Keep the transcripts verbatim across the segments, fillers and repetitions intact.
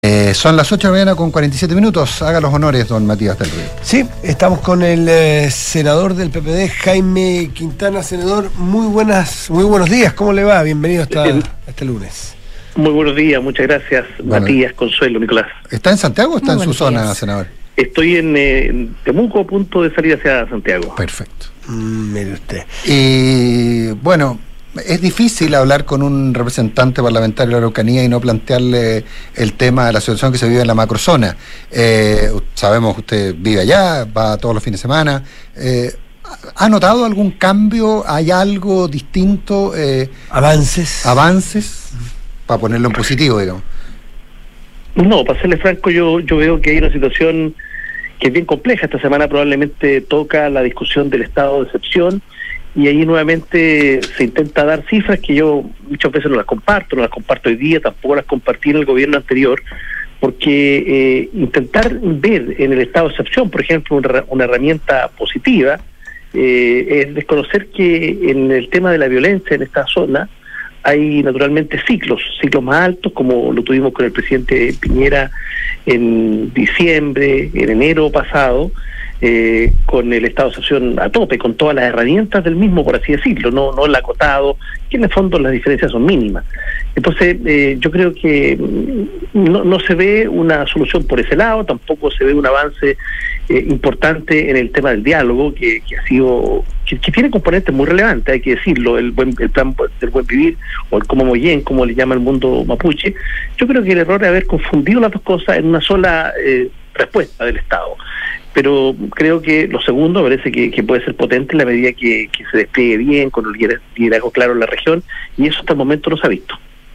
Eh, son las ocho de la mañana con cuarenta y siete minutos. Haga los honores, don Matías del Río. Sí, estamos con el eh, senador del P P D, Jaime Quintana. Senador, muy buenas, muy buenos días. ¿Cómo le va? Bienvenido hasta este lunes. Muy buenos días, muchas gracias, bueno, Matías, Consuelo, Nicolás. ¿Está en Santiago o está muy en su zona, días. senador? Estoy en, eh, en Temuco, a punto de salir hacia Santiago. Perfecto. Mm, mire usted. Y bueno, es difícil hablar con un representante parlamentario de la Araucanía y no plantearle el tema de la situación que se vive en la macrozona. Eh, sabemos que usted vive allá, va todos los fines de semana. Eh, ¿Ha notado algún cambio? ¿Hay algo distinto? Eh, ¿Avances? ¿Avances? Para ponerlo en positivo, digamos. No, para serle franco, yo, yo veo que hay una situación que es bien compleja. Esta semana probablemente toca la discusión del estado de excepción, y ahí nuevamente se intenta dar cifras que yo muchas veces no las comparto, no las comparto hoy día, tampoco las compartí en el gobierno anterior, porque eh, intentar ver en el estado de excepción, por ejemplo, una, una herramienta positiva, eh, es desconocer que en el tema de la violencia en esta zona hay naturalmente ciclos, ciclos más altos, como lo tuvimos con el presidente Piñera en diciembre, en enero pasado, eh, con el estado de excepción a tope, con todas las herramientas del mismo, por así decirlo, no no el acotado, que en el fondo las diferencias son mínimas. Entonces, eh, yo creo que no, no se ve una solución por ese lado, tampoco se ve un avance eh, importante en el tema del diálogo, que, que ha sido, que, que tiene componentes muy relevantes, hay que decirlo, el buen el plan del buen vivir, o el como Moyen, como le llama el mundo mapuche. Yo creo que el error es haber confundido las dos cosas en una sola eh, respuesta del Estado. Pero creo que lo segundo parece que, que puede ser potente en la medida que, que se despliegue bien, con el liderazgo claro en la región, y eso hasta el momento no se ha visto.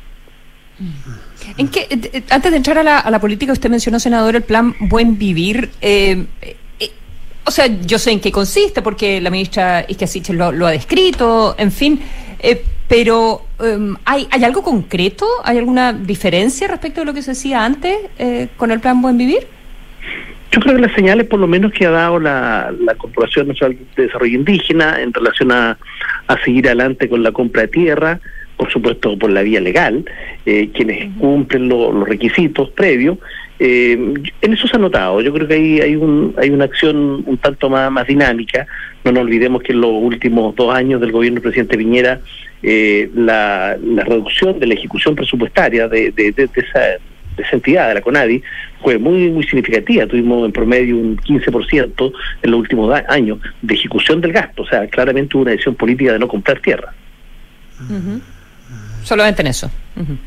¿En qué, antes de entrar a la, a la política, usted mencionó, senador, el plan Buen Vivir? Eh, eh, o sea, yo sé en qué consiste, porque la ministra Ixchia Sichel lo, lo ha descrito, en fin, eh, pero um, ¿hay, ¿hay algo concreto? ¿Hay alguna diferencia respecto de lo que se decía antes eh, con el plan Buen Vivir? Yo creo que las señales, por lo menos, que ha dado la, la Corporación Nacional de Desarrollo Indígena en relación a, a seguir adelante con la compra de tierra, por supuesto por la vía legal, eh, quienes cumplen lo, los requisitos previos, eh, en eso se ha notado. Yo creo que hay, hay, un, hay una acción un tanto más, más dinámica. No nos olvidemos que en los últimos dos años del gobierno del presidente Piñera, eh, la, la reducción de la ejecución presupuestaria de, de, de, de esa... de esa entidad, de la CONADI, fue muy muy significativa. Tuvimos en promedio un quince por ciento en los últimos da- años de ejecución del gasto. O sea, claramente hubo una decisión política de no comprar tierra. Uh-huh. Solamente en eso. Uh-huh.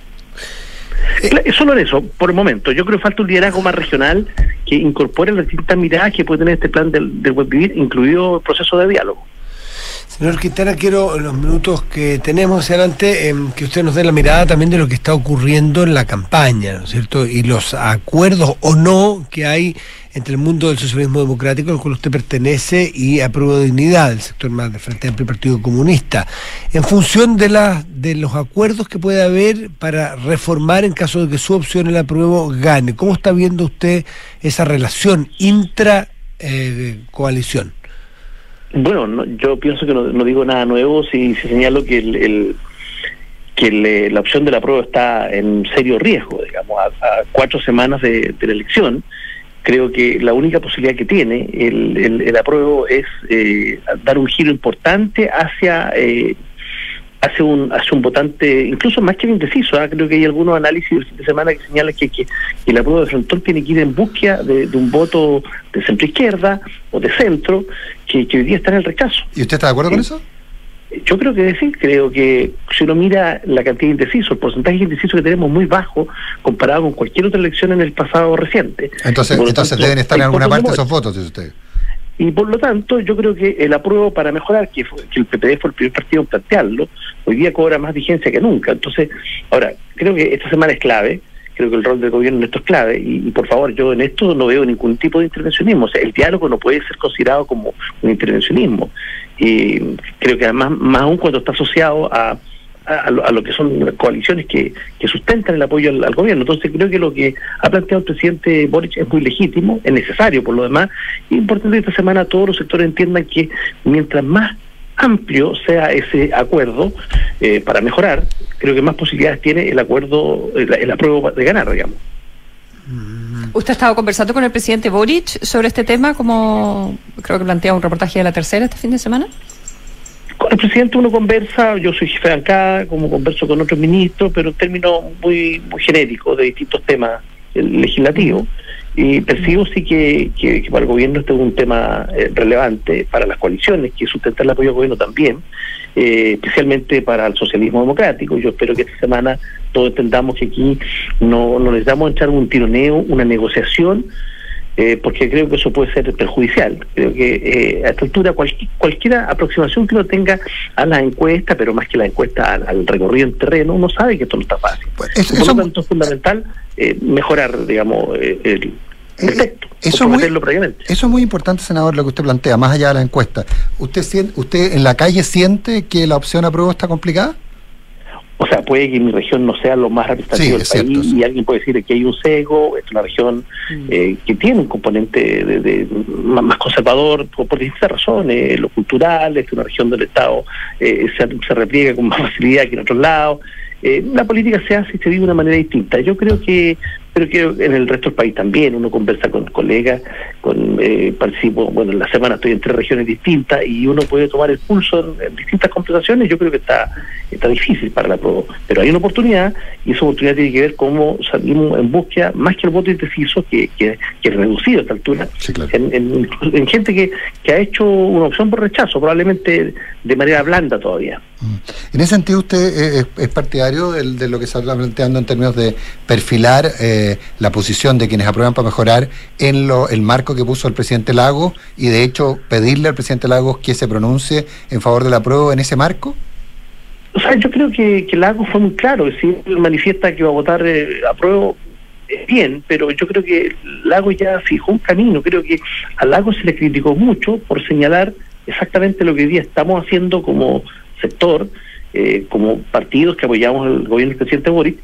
Eh, Solo en eso, por el momento. Yo creo que falta un liderazgo más regional que incorpore las distintas miradas que puede tener este plan del, del Buen Vivir, incluido el proceso de diálogo. Señor Quintana, quiero en los minutos que tenemos hacia adelante eh, que usted nos dé la mirada también de lo que está ocurriendo en la campaña, ¿no es cierto? Y los acuerdos o no que hay entre el mundo del socialismo democrático al cual usted pertenece y Apruebo Dignidad, el sector más del Frente Amplio y Partido Comunista, en función de, la, de los acuerdos que puede haber para reformar en caso de que su opción, el Apruebo, gane. ¿Cómo está viendo usted esa relación intra-coalición? Eh, Bueno, no, yo pienso que no, no digo nada nuevo si, si señalo que el, el que el, la opción de la prueba está en serio riesgo, digamos, a, a cuatro semanas de, de la elección. Creo que la única posibilidad que tiene el, el, el apruebo es eh, dar un giro importante hacia eh, hacia un hacia un votante, incluso más que indeciso. ¿eh? Creo que hay algunos análisis del fin de semana que señalan que, que, que el apruebo de Frontón tiene que ir en búsqueda de, de un voto de centro izquierda o de centro que, que hoy día está en el rechazo. ¿Y usted está de acuerdo eh, con eso? Yo creo que sí, creo que si uno mira la cantidad de indecisos, el porcentaje de indecisos que tenemos muy bajo comparado con cualquier otra elección en el pasado reciente. Entonces, entonces tanto, deben estar en alguna parte esos votos, dice usted. Y por lo tanto, yo creo que el apruebo para mejorar, que, fue, que el P P D fue el primer partido en plantearlo, hoy día cobra más vigencia que nunca. Entonces, ahora, creo que esta semana es clave, creo que el rol del gobierno en esto es clave, y, y por favor, yo en esto no veo ningún tipo de intervencionismo. O sea, el diálogo no puede ser considerado como un intervencionismo. Y creo que además, más aún cuando está asociado a, a, a, lo, a lo que son coaliciones que, que sustentan el apoyo al, al gobierno. Entonces creo que lo que ha planteado el presidente Boric es muy legítimo, es necesario por lo demás, y es importante que esta semana todos los sectores entiendan que mientras más amplio sea ese acuerdo eh, para mejorar, creo que más posibilidades tiene el acuerdo, el, el apruebo de ganar, digamos. ¿Usted ha estado conversando con el presidente Boric sobre este tema, como creo que plantea un reportaje de La Tercera este fin de semana? Con el presidente uno conversa, yo soy jefe de bancada, como converso con otros ministros, pero en términos muy, muy genéricos de distintos temas legislativos. Y percibo sí que, que, que para el gobierno este es un tema eh, relevante, para las coaliciones que sustentan el apoyo al gobierno también, eh, especialmente para el socialismo democrático. Yo espero que esta semana todos entendamos que aquí no, no necesitamos echar un tironeo, una negociación, eh, porque creo que eso puede ser perjudicial. Creo que eh, a esta altura cualquier, cualquier aproximación que uno tenga a la encuesta, pero más que la encuesta al, al recorrido en terreno, uno sabe que esto no está fácil. Pues eso, Por lo tanto es fundamental eh, mejorar, digamos, eh, el el texto, eso, muy, eso es muy importante, senador, lo que usted plantea, más allá de la encuesta. ¿Usted siente, usted en la calle siente que la opción apruebo está complicada? O sea, puede que mi región no sea lo más representativo sí, del país, cierto, sí. Y alguien puede decir que hay un sesgo. Es una región mm. eh, que tiene un componente de, de, más conservador por, por distintas razones, lo cultural, es una región del Estado eh, se, se repliega con más facilidad que en otros lados. Eh, la política se hace y se vive de una manera distinta. Yo creo que pero que en el resto del país también uno conversa con colegas, con eh, participo, bueno, en la semana estoy en tres regiones distintas y uno puede tomar el pulso en, en distintas conversaciones. Yo creo que está está difícil para la prueba, pero hay una oportunidad y esa oportunidad tiene que ver cómo salimos en búsqueda, más que el voto indeciso, que, que, que es reducido a esta altura, sí, claro. en, en, en gente que, que ha hecho una opción por rechazo, probablemente de manera blanda todavía. En ese sentido, ¿usted es, es partidario de, de lo que se está planteando en términos de perfilar eh, la posición de quienes aprueban para mejorar en lo, el marco que puso el presidente Lagos y de hecho pedirle al presidente Lagos que se pronuncie en favor del apruebo en ese marco? O sea, yo creo que, que Lagos fue muy claro, es decir, él manifiesta que va a votar eh, apruebo bien, pero yo creo que Lagos ya fijó un camino. Creo que a Lagos se le criticó mucho por señalar exactamente lo que hoy día estamos haciendo como sector, eh, como partidos que apoyamos el gobierno del presidente Boric,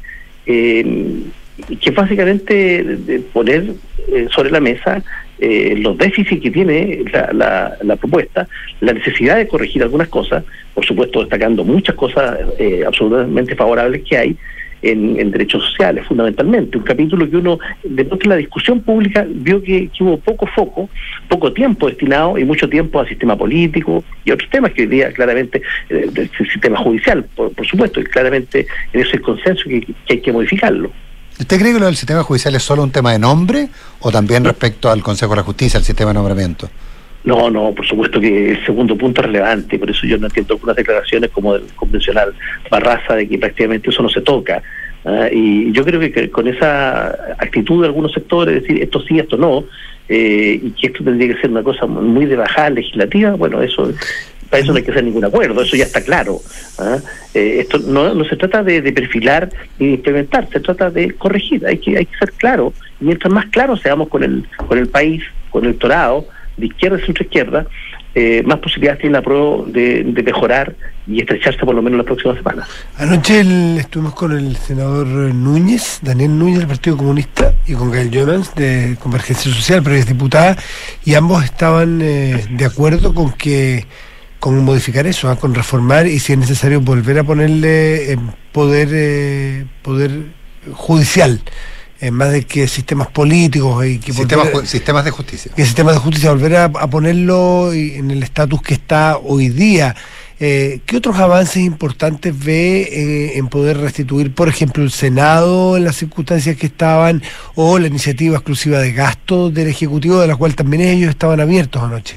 eh, que básicamente de poner eh, sobre la mesa eh, los déficits que tiene la, la, la propuesta, la necesidad de corregir algunas cosas, por supuesto destacando muchas cosas eh, absolutamente favorables que hay en, en derechos sociales, fundamentalmente. Un capítulo que uno, de pronto en la discusión pública, vio que, que hubo poco foco, poco tiempo destinado y mucho tiempo al sistema político y otros temas que hoy día claramente, eh, del sistema judicial, por, por supuesto, y claramente en ese consenso que, que hay que modificarlo. ¿Usted cree que lo del sistema judicial es solo un tema de nombre o también respecto al Consejo de la Justicia, al sistema de nombramiento? No, no, por supuesto que el segundo punto es relevante, por eso yo no entiendo algunas declaraciones como del convencional Barraza de que prácticamente eso no se toca. Uh, y yo creo que, que con esa actitud de algunos sectores, decir esto sí, esto no, eh, y que esto tendría que ser una cosa muy de bajada legislativa, bueno, eso... Para eso no hay que hacer ningún acuerdo, eso ya está claro. ¿eh? Eh, esto no, no se trata de, de perfilar ni de implementar, se trata de corregir, hay que hay que ser claro. Y mientras más claros seamos con el con el país, con el electorado, de izquierda a centro izquierda, eh, más posibilidades tiene la prueba de, de mejorar y estrecharse por lo menos las próximas semanas. Anoche el, estuvimos con el senador Núñez, Daniel Núñez del Partido Comunista, y con Gael Jomans de Convergencia Social, pero es diputada, y ambos estaban eh, de acuerdo con que con modificar eso, ¿eh? Con reformar y si es necesario volver a ponerle eh, poder eh, poder judicial, en más de que sistemas políticos y que sistemas, volver, sistemas de justicia. Que sistemas de justicia, volver a, a ponerlo en el estatus que está hoy día. Eh, ¿Qué otros avances importantes ve eh, en poder restituir, por ejemplo, el Senado en las circunstancias que estaban, o la iniciativa exclusiva de gasto del Ejecutivo, de la cual también ellos estaban abiertos anoche?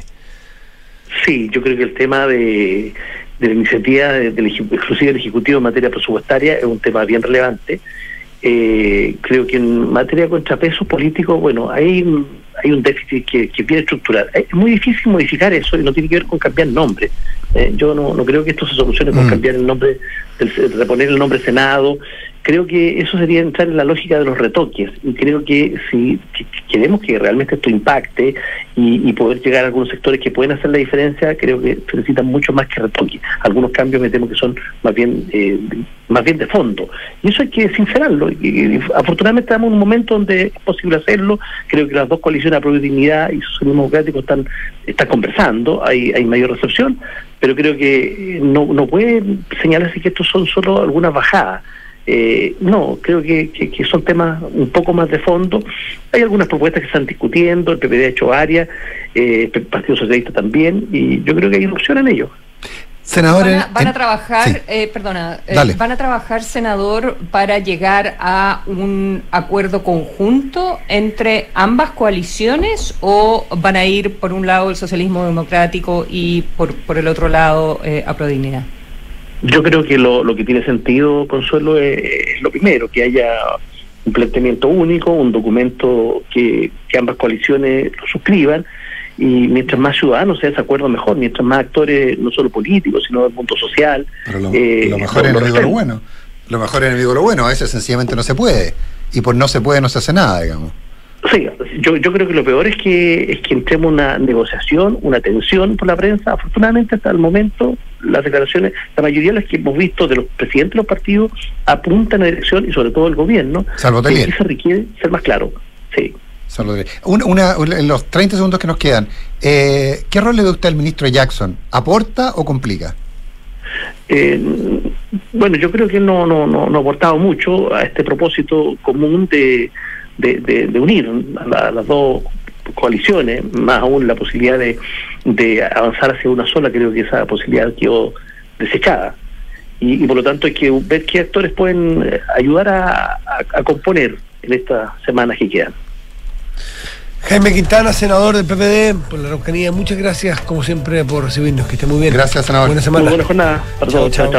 Sí, yo creo que el tema de, de la iniciativa del de, de exclusiva del Ejecutivo en materia presupuestaria es un tema bien relevante. Eh, creo que en materia de contrapesos políticos, bueno, hay, hay un déficit que, que viene estructural. Es muy difícil modificar eso y no tiene que ver con cambiar nombre. Eh, yo no, no creo que esto se solucione con mm. cambiar el nombre, del, reponer el nombre Senado. Creo que eso sería entrar en la lógica de los retoques, y creo que si que queremos que realmente esto impacte y, y poder llegar a algunos sectores que pueden hacer la diferencia, creo que se necesitan mucho más que retoques. Algunos cambios me temo que son más bien eh, más bien de fondo, y eso hay que sincerarlo. Y, y, afortunadamente estamos en un momento donde es posible hacerlo. Creo que las dos coaliciones, Apruebo y Dignidad y Socialismo Democrático, están están conversando, hay hay mayor recepción, pero creo que no no puede señalarse que estos son solo algunas bajadas. Eh, no, creo que, que, que son temas un poco más de fondo. Hay algunas propuestas que se están discutiendo, el P P D ha hecho varias, eh, el Partido Socialista también, y yo creo que hay una opción en ello. Senadores, van a, van a en, trabajar, sí. eh, perdona, eh, Dale. van a trabajar, senador, para llegar a un acuerdo conjunto entre ambas coaliciones, o van a ir por un lado el socialismo democrático y por, por el otro lado eh, a Prodignidad? Yo creo que lo, lo que tiene sentido, Consuelo, es, es lo primero, que haya un planteamiento único, un documento que, que ambas coaliciones lo suscriban, y mientras más ciudadanos sea ese acuerdo mejor, mientras más actores, no solo políticos, sino del mundo social. Pero lo, eh, lo mejor es enemigo de lo bueno. Lo mejor es enemigo de lo bueno, a veces sencillamente no se puede. Y por no se puede no se hace nada, digamos. Sí, yo, yo creo que lo peor es que es que entremos en una negociación, una tensión por la prensa. Afortunadamente, hasta el momento, las declaraciones, la mayoría de las que hemos visto de los presidentes de los partidos apuntan a la dirección, y sobre todo el gobierno. Salvo Telier. Aquí se requiere ser más claro. Sí. Salvo Telier. Una, una, una, en los treinta segundos que nos quedan, eh, ¿qué rol le da usted al ministro Jackson? ¿Aporta o complica? Eh, bueno, yo creo que él no, no, no, no ha aportado mucho a este propósito común de, de, de, de unir a, la, a las dos coaliciones, más aún la posibilidad de, de avanzar hacia una sola. Creo que esa posibilidad quedó desechada, y, y por lo tanto hay que ver qué actores pueden ayudar a, a, a componer en estas semanas que quedan. Jaime Quintana, senador del P P D por la Araucanía, muchas gracias como siempre por recibirnos, que esté muy bien. Gracias, senador. Buena semana. Muy buena jornada para todos. Chao, chao.